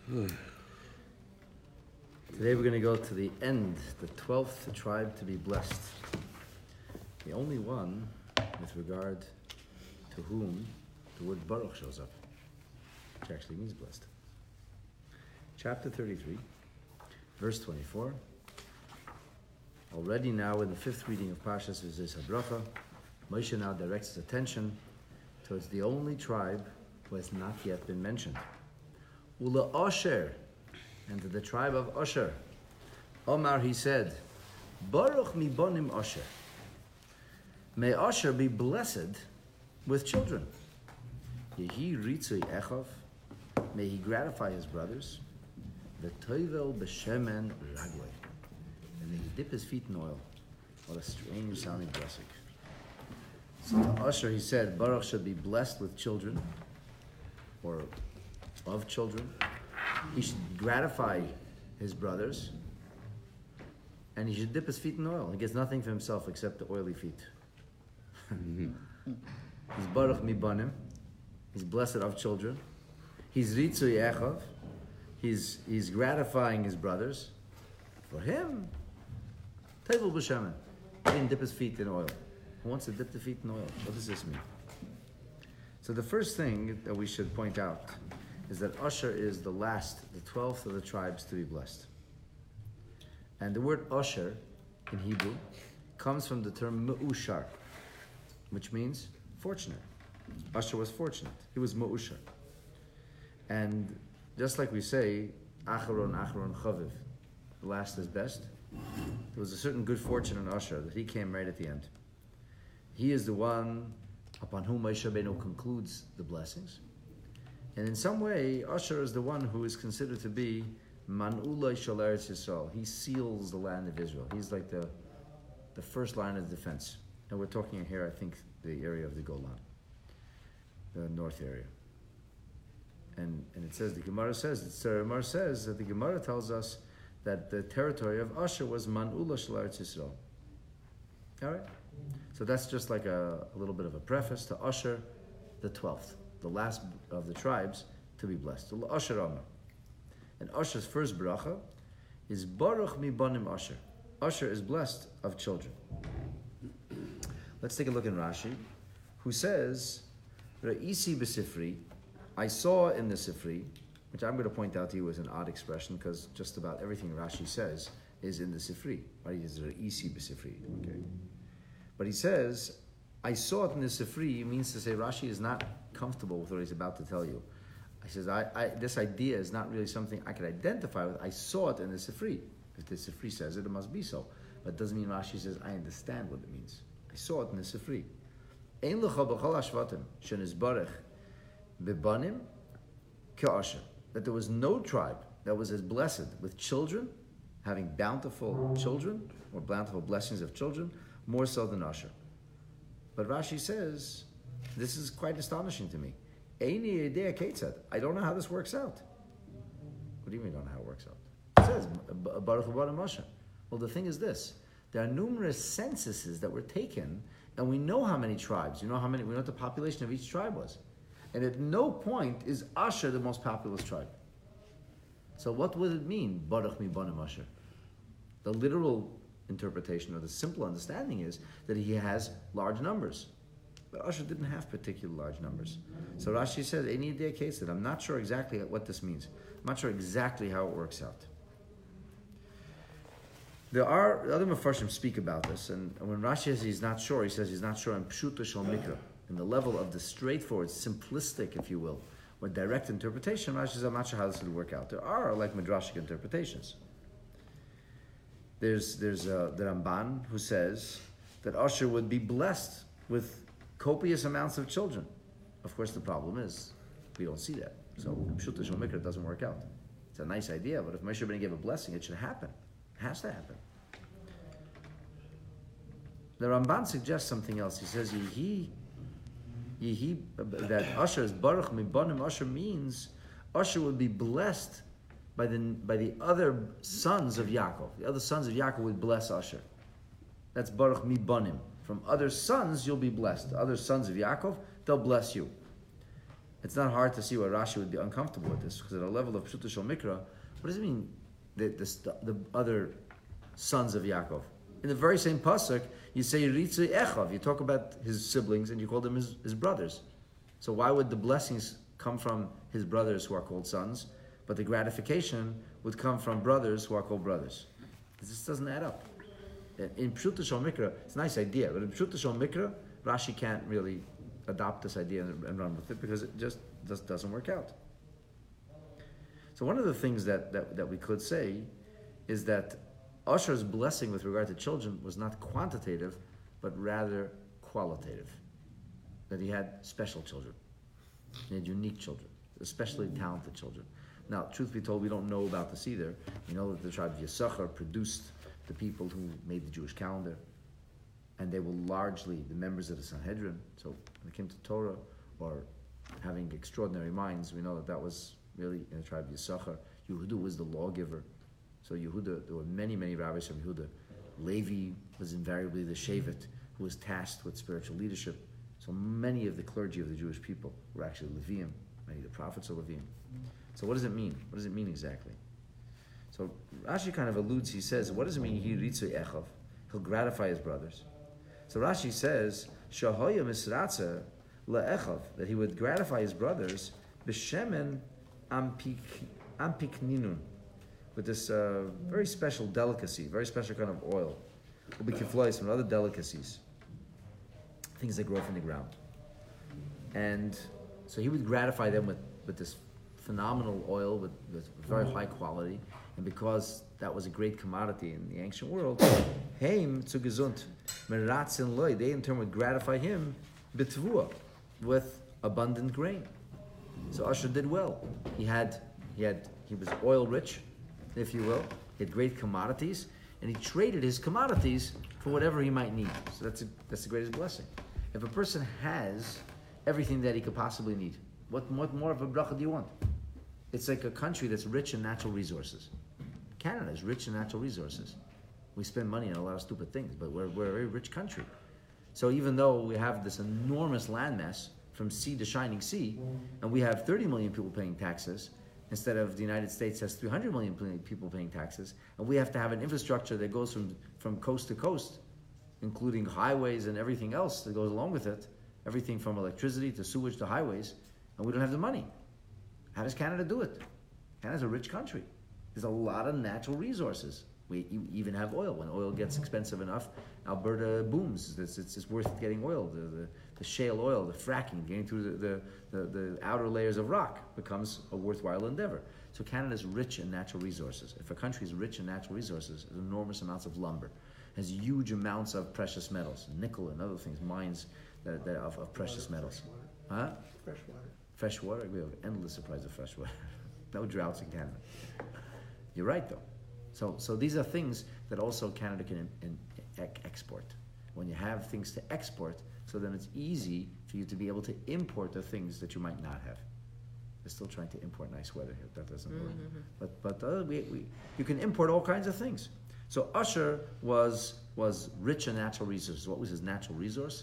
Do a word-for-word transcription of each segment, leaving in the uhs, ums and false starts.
Today we're going to go to the end, the twelfth tribe to be blessed. The only one with regard to whom the word Baruch shows up, which actually means blessed. Chapter thirty-three, verse twenty-four. Already now in the fifth reading of Parshas V'zis HaBracha, Moshe now directs his attention towards the only tribe who has not yet been mentioned. Ula Asher, and to the tribe of Asher. Omar, he said, Baruch mibonim Asher. May Asher be blessed with children. Yehi ritzui echav. May he gratify his brothers. V'toivel b'shemen ragloi. And may he dip his feet in oil. What a strange sounding blessing. So to Asher he said, Baruch should be blessed with children, or of children. He should gratify his brothers, and he should dip his feet in oil. He gets nothing for himself except the oily feet. He's Baruch mibanim. He's blessed of children. He's ritzui echav. He's he's gratifying his brothers. For him, tevel b'shemen. He didn't dip his feet in oil. Who wants to dip the feet in oil? What does this mean? So the first thing that we should point out is that Asher is the last, the twelfth of the tribes to be blessed. And the word Asher in Hebrew comes from the term Me'ushar, which means fortunate. Asher was fortunate. He was Me'ushar. And just like we say, Acharon, Acharon, Chaviv, the last is best, there was a certain good fortune in Asher that he came right at the end. He is the one upon whom Moshe Rabbeinu concludes the blessings. And in some way, Asher is the one who is considered to be Man'ulai Shal Eretz Yisrael. He seals the land of Israel. He's like the, the first line of defense. And we're talking here, I think, the area of the Golan, the north area. And and it says, the Gemara says, the Tzaremar says that the Gemara tells us that the territory of Asher was Man'ulai Shal Eretz Yisrael. All right? So that's just like a, a little bit of a preface to Asher, the twelfth, the last of the tribes to be blessed. Asher Amar. And Asher's first bracha is Baruch mibanim Asher. Asher is blessed of children. Let's take a look in Rashi, who says, Ra'isi b'sifri, I saw in the Sifri, which I'm going to point out to you as an odd expression, because just about everything Rashi says is in the Sifri. Right? He says Ra'isi b'sifri. Okay. But he says, I saw it in the Sifri, means to say Rashi is not comfortable with what he's about to tell you. He says, I, I, this idea is not really something I could identify with. I saw it in the Sifri. If the Sifri says it, it must be so. But it doesn't mean Rashi says, I understand what it means. I saw it in the Sifri. Ein lecha b'chol hashvatim shenizbarech b'banim ke'asher. That there was no tribe that was as blessed with children, having bountiful children, or bountiful blessings of children, more so than Asher. But Rashi says, this is quite astonishing to me. Eini idea ketzad. I don't know how this works out. What do you mean you don't know how it works out? It says, Baruch Baruch Asher. Well, the thing is this. There are numerous censuses that were taken, and we know how many tribes. You know how many, we know what the population of each tribe was. And at no point is Asher the most populous tribe. So what would it mean, Baruch mibanim Asher? The literal interpretation, or the simple understanding, is that he has large numbers. But Asher didn't have particular large numbers. So Rashi says, any idea case that I'm not sure exactly what this means. I'm not sure exactly how it works out. There are, other Mefarshim speak about this, and when Rashi says he's not sure, he says he's not sure in Pshuta Shal Mikra, in the level of the straightforward, simplistic, if you will, or direct interpretation. Rashi says, I'm not sure how this would work out. There are, like, Midrashic interpretations. There's there's uh, the Ramban who says that Asher would be blessed with copious amounts of children. Of course, the problem is we don't see that. So Pshuta Shal Mikra doesn't work out. It's a nice idea, but if Moshe Rabbeinu gave a blessing, it should happen. It has to happen. The Ramban suggests something else. He says Yehi, Yehi, that Asher is Baruch mibanim Asher means Asher would be blessed by the by the other sons of Yaakov. The other sons of Yaakov would bless Asher. That's Baruch mibanim. From other sons you'll be blessed. The other sons of Yaakov, they'll bless you. It's not hard to see why Rashi would be uncomfortable with this, because at a level of Pshuta Shel Mikra, what does it mean, the, the, the other sons of Yaakov? In the very same pasuk, you say Ritzui Echav. You talk about his siblings and you call them his, his brothers. So why would the blessings come from his brothers who are called sons, but the gratification would come from brothers who are called brothers? This doesn't add up. In Pshuta Shel Mikra, it's a nice idea, but in Pshuta Shel Mikra, Rashi can't really adopt this idea and, and run with it because it just, just doesn't work out. So one of the things that, that, that we could say is that Asher's blessing with regard to children was not quantitative, but rather qualitative. That he had special children. He had unique children, especially talented children. Now, truth be told, we don't know about this either. We know that the tribe of Yisachar produced the people who made the Jewish calendar, and they were largely the members of the Sanhedrin. So when it came to Torah, or having extraordinary minds, we know that that was really in the tribe of Yisachar. Yehuda was the lawgiver. So Yehuda, there were many, many rabbis from Yehuda. Levi was invariably the Shevet, who was tasked with spiritual leadership. So many of the clergy of the Jewish people were actually Leviim. Many of the prophets are Leviim. So what does it mean? What does it mean exactly? So Rashi kind of alludes, he says, what does it mean, he ritzui echav? He'll gratify his brothers. So Rashi says, Shahoya misratza le'echav, that he would gratify his brothers, b'shemen ampik, ampikninun, with this uh, very special delicacy, very special kind of oil. Will be kiflois from other delicacies, things that grow from the ground. And so he would gratify them with, with this phenomenal oil with, with very high quality. And because that was a great commodity in the ancient world, Heim zu gesund, meratzin loy, they in turn would gratify him betvua, with abundant grain. So Asher did well. He had, he had, he was oil rich, if you will. He had great commodities, and he traded his commodities for whatever he might need. So that's a, that's the greatest blessing. If a person has everything that he could possibly need, what, what more of a bracha do you want? It's like a country that's rich in natural resources. Canada is rich in natural resources. We spend money on a lot of stupid things, but we're, we're a very rich country. So even though we have this enormous landmass from sea to shining sea, and we have thirty million people paying taxes, instead of the United States has three hundred million people paying taxes, and we have to have an infrastructure that goes from, from coast to coast, including highways and everything else that goes along with it, everything from electricity to sewage to highways, and we don't have the money. How does Canada do it? Canada's a rich country. There's a lot of natural resources. We even have oil. When oil gets expensive enough, Alberta booms. It's, it's, it's worth getting oil. The, the, the shale oil, the fracking, getting through the, the, the, the outer layers of rock becomes a worthwhile endeavor. So Canada's rich in natural resources. If a country is rich in natural resources, there's enormous amounts of lumber, has huge amounts of precious metals, nickel and other things, mines that, that of, of precious metals. Huh? Fresh water. Fresh water? We have endless supplies of fresh water. No droughts in Canada. You're right, though. So, so these are things that also Canada can in, in, ec- export. When you have things to export, so then it's easy for you to be able to import the things that you might not have. They're still trying to import nice weather here. That doesn't work. Mm-hmm. But but uh, we, we you can import all kinds of things. So Asher was was rich in natural resources. What was his natural resource?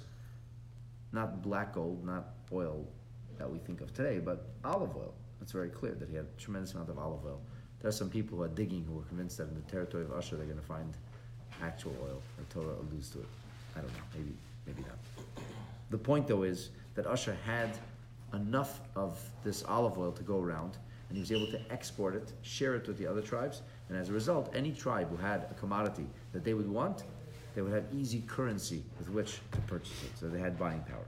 Not black gold, not oil that we think of today, but olive oil. It's very clear that he had a tremendous amount of olive oil. There are some people who are digging who are convinced that in the territory of Asher they're going to find actual oil. The Torah alludes to it. I don't know, maybe maybe not. The point though is that Asher had enough of this olive oil to go around, and he was able to export it, share it with the other tribes, and as a result, any tribe who had a commodity that they would want, they would have easy currency with which to purchase it, so they had buying power.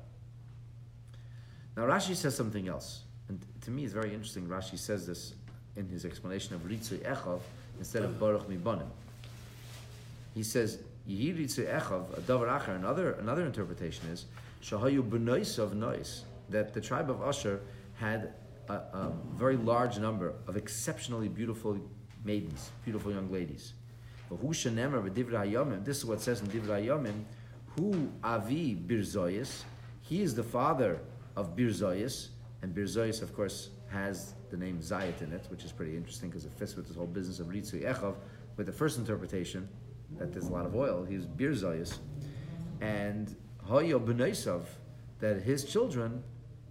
Now Rashi says something else, and to me it's very interesting. Rashi says this in his explanation of Ritzui Echav instead of Baruch Mibanim. He says, Yihi Ritzui Echav, a Davar Achar, another, another interpretation is, Shahayu B'nois of Nois, that the tribe of Asher had a, a very large number of exceptionally beautiful maidens, beautiful young ladies. This is what it says in Divrei Hayomim, Hu Avi Birzoyis, he is the father of Birzoyis, and Birzoyis, of course, has the name Zayat in it, which is pretty interesting because it fits with this whole business of Ritzui Echav. With the first interpretation, that there's a lot of oil, he's Birzoyis, and Hoyo B'noisav, that his children,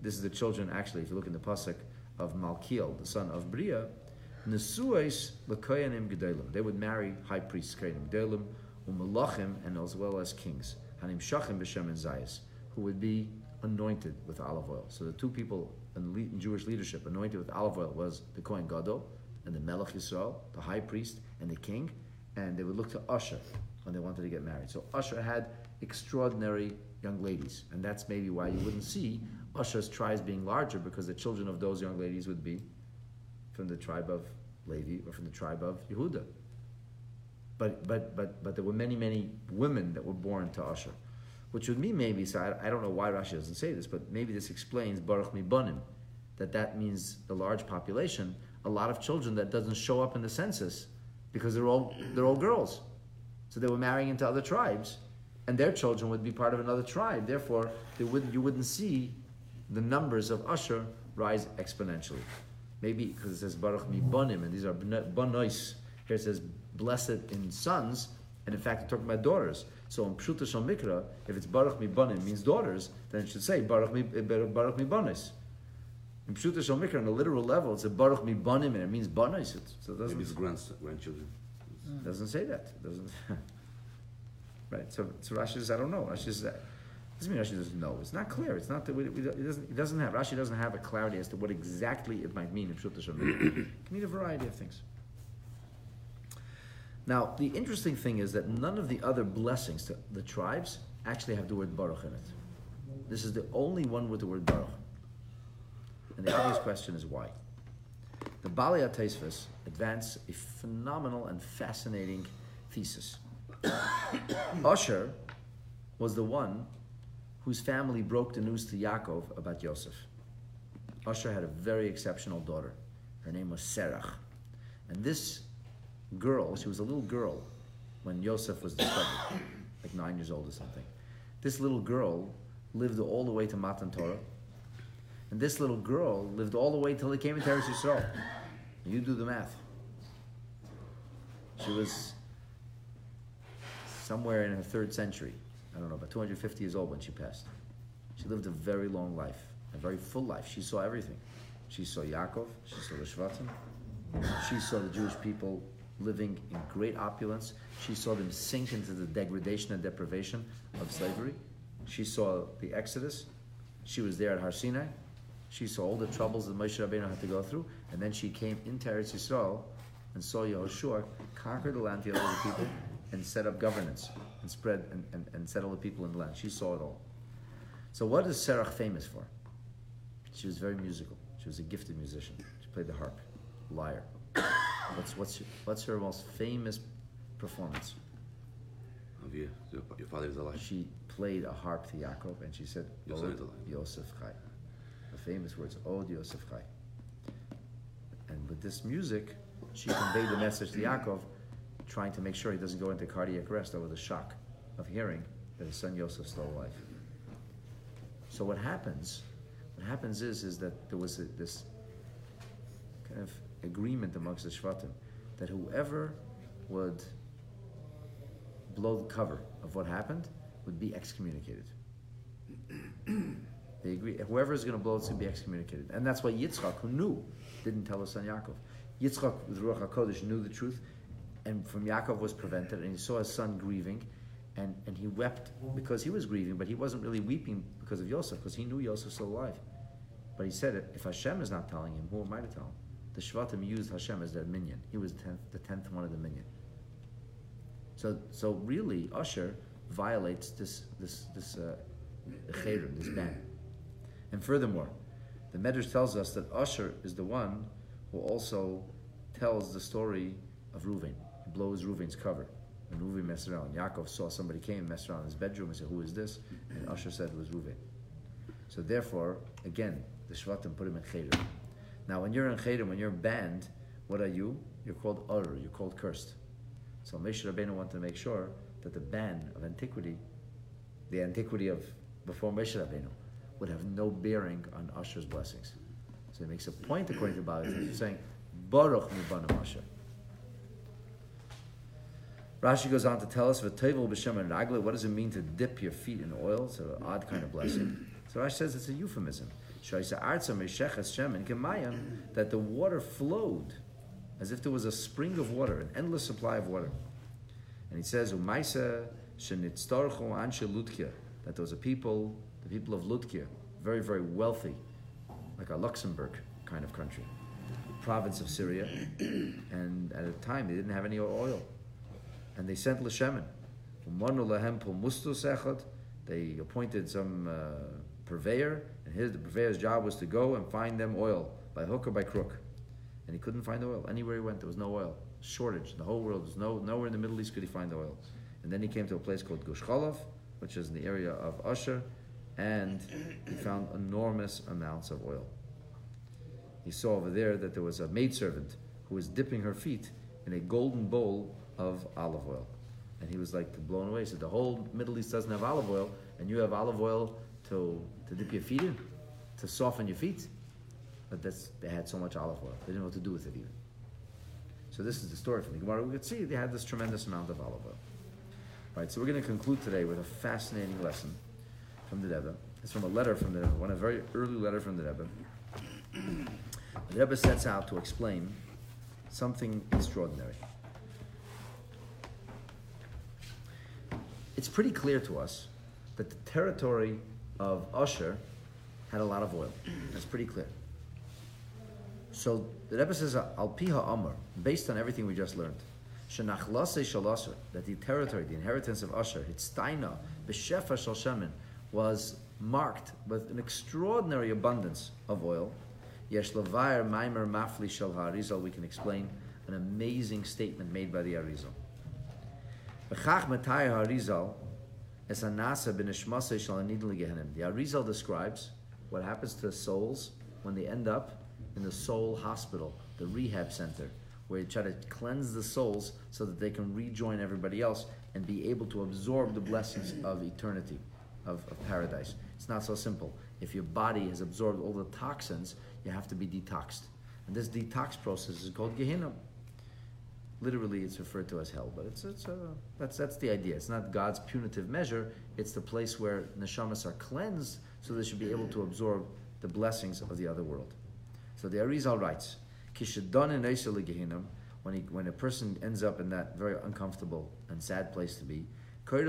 this is the children, actually, if you look in the pasuk of Malkiel, the son of Bria, Nesuais l'koyanim gedolim. They would marry high priests, koyanim gedolim, u'malachim, and as well as kings, hanim shachim b'shem and zayis, who would be anointed with olive oil. So the two people in, le- in Jewish leadership anointed with olive oil was the Kohen Gadol and the Melech Yisrael, the high priest, and the king, and they would look to Usher when they wanted to get married. So Usher had extraordinary young ladies, and that's maybe why you wouldn't see Usher's tribes being larger, because the children of those young ladies would be from the tribe of Levi or from the tribe of Yehuda. But but but but there were many many women that were born to Usher, which would mean maybe. So I, I don't know why Rashi doesn't say this, but maybe this explains Baruch Mibanim, that that means a large population, a lot of children that doesn't show up in the census because they're all they're all girls, so they were marrying into other tribes, and their children would be part of another tribe. Therefore, they wouldn't you wouldn't see the numbers of Usher rise exponentially. Maybe because it says Baruch Mibanim, and these are Banois. Here it says blessed in sons, and in fact it's talking about daughters. So in Pshuta Shal Mikra, if it's Baruch Mibanim means daughters, then it should say Baruch Mi Baruch Mibanis. In Pshuta Shal Mikra, on a literal level, it's a Baruch Mibanim, and it means Banis. So it doesn't. Maybe it's grands, grandchildren. It doesn't say that. It doesn't. Right. So, so Rashi says, I don't know. Rashi says, doesn't mean Rashi doesn't know. It's not clear. It's not that we, we, it doesn't. It doesn't have. Rashi doesn't have a clarity as to what exactly it might mean in Pshuta Shal Mikra. It can mean a variety of things. Now, the interesting thing is that none of the other blessings to the tribes actually have the word Baruch in it. This is the only one with the word Baruch. And the obvious question is why? The Bali HaTosfos advance a phenomenal and fascinating thesis. Usher was the one whose family broke the news to Yaakov about Yosef. Usher had a very exceptional daughter. Her name was Serach. And this girl, she was a little girl when Yosef was discovered, like nine years old or something. This little girl lived all the way to Matan Torah, and this little girl lived all the way till he came into Eretz Yisrael. You do the math. She was somewhere in her third century. I don't know, about two hundred fifty years old when she passed. She lived a very long life, a very full life. She saw everything. She saw Yaakov, she saw the Shvatim, she saw the Jewish people living in great opulence. She saw them sink into the degradation and deprivation of slavery. She saw the Exodus. She was there at Har Sinai. She saw all the troubles that Moshe Rabbeinu had to go through, and then she came into Eretz Yisrael and saw Yehoshua conquer the land, the other people, and set up governance and spread and, and, and settle the people in the land. She saw it all. So what is Serach famous for? She was very musical. She was a gifted musician. She played the harp, lyre. What's what's your, what's her most famous performance? Of you, your father is alive. She played a harp to Yaakov, and she said, Your son is "Od alive." Yosef Chai." The famous words, "Od Yosef Chai." And with this music, she conveyed the message to Yaakov, trying to make sure he doesn't go into cardiac arrest over the shock of hearing that his son Yosef is still alive. So what happens? What happens is is that there was a, this kind of agreement amongst the Shvatim that whoever would blow the cover of what happened would be excommunicated. They agree. Whoever is going to blow it should be excommunicated. And that's why Yitzchak, who knew, didn't tell his son Yaakov. Yitzchak, with Ruach HaKodesh, knew the truth, and from Yaakov was prevented, and he saw his son grieving, and, and he wept because he was grieving, but he wasn't really weeping because of Yosef, because he knew Yosef was still alive. But he said, if Hashem is not telling him, who am I to tell him? The Shvatim used Hashem as their minion. He was the tenth, the tenth one of the minion. So, so really, Usher violates this this this uh, chayrim, this ban. And furthermore, the Medrash tells us that Usher is the one who also tells the story of Reuven. He blows Reuven's cover, and Reuven messed around. Yaakov saw somebody came, messed around in his bedroom, and said, "Who is this?" And Usher said it was Reuven. So therefore, again, the Shvatim put him in chayrim. Now, when you're in Chayrim, when you're banned, what are you? You're called Ur, you're called cursed. So Moshe Rabbeinu wanted to make sure that the ban of antiquity, the antiquity of before Moshe Rabbeinu, would have no bearing on Usher's blessings. So he makes a point, according to Bali, he's saying, Baruch Mibanim Usher. Rashi goes on to tell us, V'tevel b'shem and ragla, what does it mean to dip your feet in oil? It's an odd kind of blessing. So Rashi says it's a euphemism. that the water flowed as if there was a spring of water, an endless supply of water. And he says, that there was a people, the people of Lutkia, very, very wealthy, like a Luxembourg kind of country, province of Syria, and at a time they didn't have any oil. And they sent Leshemen. They appointed some uh, purveyor, and his the purveyor's job was to go and find them oil by hook or by crook. And he couldn't find oil. Anywhere he went, there was no oil. Shortage. The whole world was no nowhere in the Middle East could he find oil. And then he came to a place called Gush Chalaf, which is in the area of Usher, and he found enormous amounts of oil. He saw over there that there was a maidservant who was dipping her feet in a golden bowl of olive oil. And he was like blown away. He said, the whole Middle East doesn't have olive oil, and you have olive oil to, to dip your feet in, to soften your feet. But that's, they had so much olive oil. They didn't know what to do with it even. So this is the story from the Gemara. We could see they had this tremendous amount of olive oil. All right, so we're going to conclude today with a fascinating lesson from the Rebbe. It's from a letter from the Rebbe, one a very early letter from the Rebbe. The Rebbe sets out to explain something extraordinary. It's pretty clear to us that the territory of Usher had a lot of oil. That's pretty clear. So the Rebbe says, Al Piha Amar, based on everything we just learned, Shenachlase Shalasar, that the territory, the inheritance of Usher, Hitztaina, B'Shefa Shal Shemen, was marked with an extraordinary abundance of oil. Yesh Levayer Maimer Mafli Shal HaArizal, we can explain an amazing statement made by the Arizal. B'chach Matay HaArizal, Es Anasa B'Nishmasei Shal Anidin L'Gehenim. The Arizal describes what happens to souls when they end up in the soul hospital, the rehab center, where you try to cleanse the souls so that they can rejoin everybody else and be able to absorb the blessings of eternity, of, of paradise. It's not so simple. If your body has absorbed all the toxins, you have to be detoxed. And this detox process is called Gehinnom. Literally, it's referred to as hell, but it's it's uh, that's that's the idea. It's not God's punitive measure. It's the place where neshamas are cleansed, so they should be able to absorb the blessings of the other world. So the Arizal writes, when he, when a person ends up in that very uncomfortable and sad place to be, he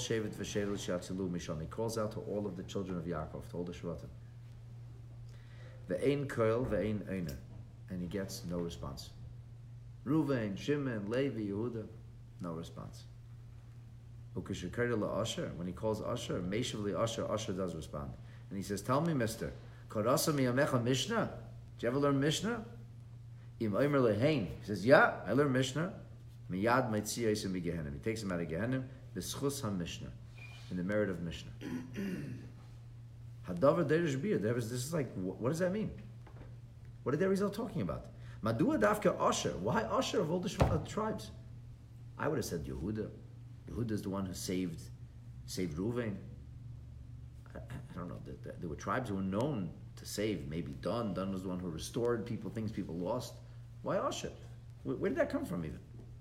calls out to all of the children of Yaakov, to all the Shvatim. Ve'ein koil, ve'ein einer, and he gets no response. Reuven, Shimon, Levi, Yehuda, no response. When he calls Asher, Meshivli Asher, Asher does respond. And he says, tell me, mister, Karasa miyamecha Mishnah? Did you ever learn Mishnah? Im Omer lehein. He says, yeah, I learned Mishnah. Miyad meitziyos in Gehenim. He takes him out of Gehenim. B'schus ha-Mishnah. In the merit of Mishnah. Hadavar derish bir. This is like, what does that mean? What are the Arizal talking about? Madua dafka Asher. Why Asher of all the tribes? I would have said Yehuda. Yehuda is the one who saved, saved Reuven. I, I don't know. There, there were tribes who were known to save. Maybe Dan. Dan was the one who restored people, things people lost. Why Asher? Where, where did that come from even?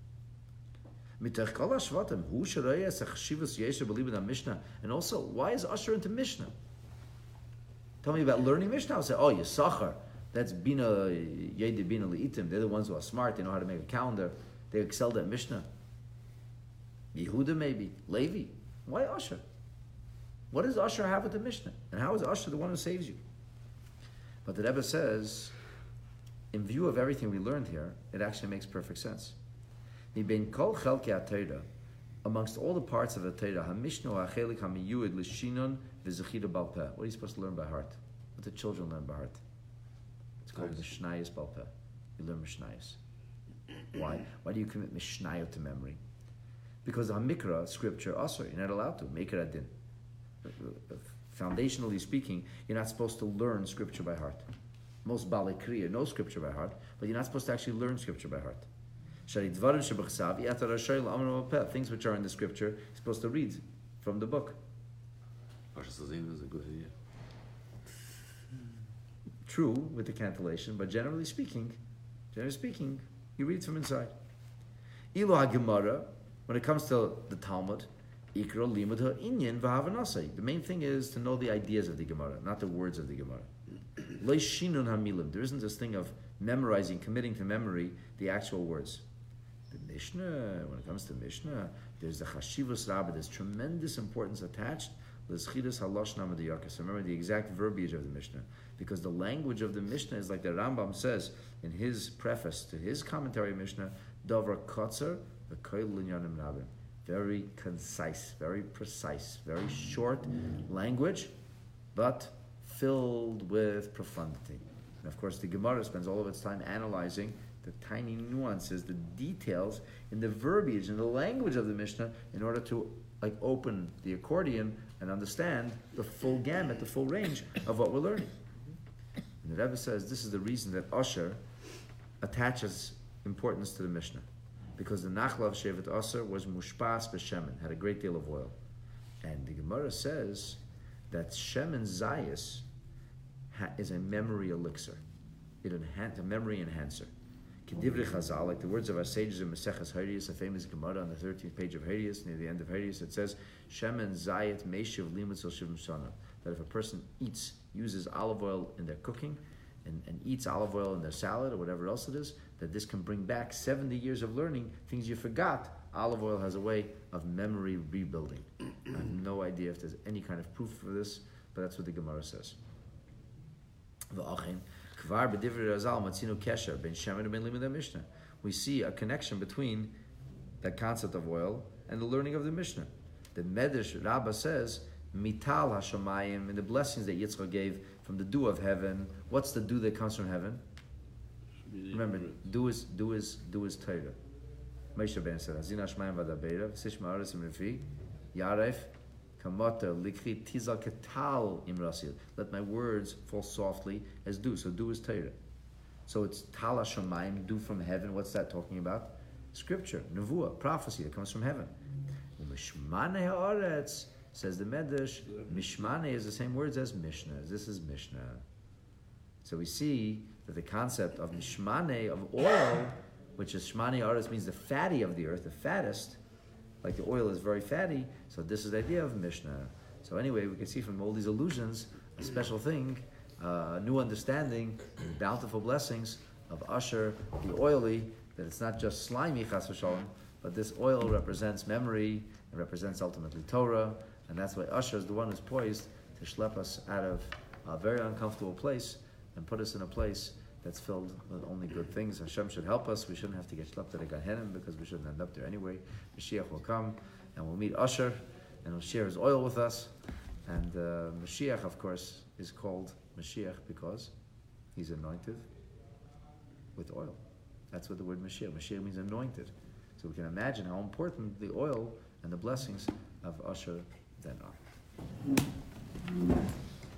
And also, why is Asher into Mishnah? Tell me about learning Mishnah. I'll say, oh, Yisachar. That's Bina, Yedi Bina Le'itim. They're the ones who are smart. They know how to make a calendar. They excelled at Mishnah. Yehuda maybe. Levi. Why Asher? What does Asher have with the Mishnah? And how is Asher the one who saves you? But the Rebbe says, in view of everything we learned here, it actually makes perfect sense. Amongst all the parts of the Torah, what are you supposed to learn by heart? What do children learn by heart? It's called Mishnayos Balpeh. You learn Mishnayos. Why? Why do you commit Mishnayot to memory? Because the Hamikra, scripture, also, you're not allowed to. Make it a din. Foundationally speaking, you're not supposed to learn scripture by heart. Most Balei Kriya know scripture by heart, but you're not supposed to actually learn scripture by heart. Things which are in the scripture, you're supposed to read from the book. Parshas Azim is a good idea. True with the cantillation, but generally speaking, generally speaking, you read from inside. Ilu HaGemara, when it comes to the Talmud, Ikra Limud HaInyan V'Havanasai. The main thing is to know the ideas of the Gemara, not the words of the Gemara. Lo shinun hamilim. There isn't this thing of memorizing, committing to memory the actual words. The Mishnah, when it comes to Mishnah, there's the chashivus rabbah. There's tremendous importance attached. L'schidus halosh namadiyakis. Remember the exact verbiage of the Mishnah, because the language of the Mishnah is like the Rambam says in his preface to his commentary Mishnah, Dover kotzer v'koil linyanim rabim. Very concise, very precise, very short language, but filled with profundity. And of course, the Gemara spends all of its time analyzing the tiny nuances, the details in the verbiage and the language of the Mishnah in order to like open the accordion and understand the full gamut, the full range of what we're learning. And the Rebbe says this is the reason that Asher attaches importance to the Mishnah, because the Nachla of Shevet Asher was mushpas b'shemen, had a great deal of oil. And the Gemara says that shemen zayis ha- is a memory elixir. It enhan- a memory enhancer. Kedivri Chazal, like the words of our sages in Maseches Harius, a famous Gemara on the thirteenth page of Harius, near the end of Harius, it says, Shemen Zayit Meishiv Limitz Shivim Shana. That if a person eats, uses olive oil in their cooking, and, and eats olive oil in their salad or whatever else it is, that this can bring back seventy years of learning, things you forgot. Olive oil has a way of memory rebuilding. I have no idea if there's any kind of proof for this, but that's what the Gemara says. We see a connection between the concept of oil and the learning of the Mishnah. The Medrash Rabbah says, Mital Hashamayim, in the blessings that Yitzchak gave from the dew of heaven. What's the dew that comes from heaven? Remember, dew is dew is dew is Torah. Moshe Ben said, Hazina Shmayim Vadabeira, Sish Ma'aris Imrifi, Yaref, Kamata, Likri, Tizal Ketal Imrasil. Let my words fall softly as dew. So dew is Torah. So it's Tal Hashamayim, dew from heaven. What's that talking about? Scripture, Nevuah, prophecy that comes from heaven. Mishmane Haaretz, says the Medrash, Mishmane is the same words as Mishnah. This is Mishnah. So we see that the concept of Mishmane, of oil, which is Shmane Haaretz, means the fatty of the earth, the fattest, like the oil is very fatty, so this is the idea of Mishnah. So anyway, we can see from all these allusions, a special thing, uh, a new understanding, bountiful blessings of Asher, the oily, that it's not just slimy, chas v'shalom, but this oil represents memory, it represents ultimately Torah, and that's why Asher is the one who's poised to schlep us out of a very uncomfortable place and put us in a place that's filled with only good things. Hashem should help us. We shouldn't have to get schlepped to the Gehenim because we shouldn't end up there anyway. Mashiach will come and we'll meet Asher and he'll share his oil with us. And uh, Mashiach, of course, is called Mashiach because he's anointed with oil. That's what the word Mashiach. Mashiach means anointed. So we can imagine how important the oil and the blessings of Asher then are.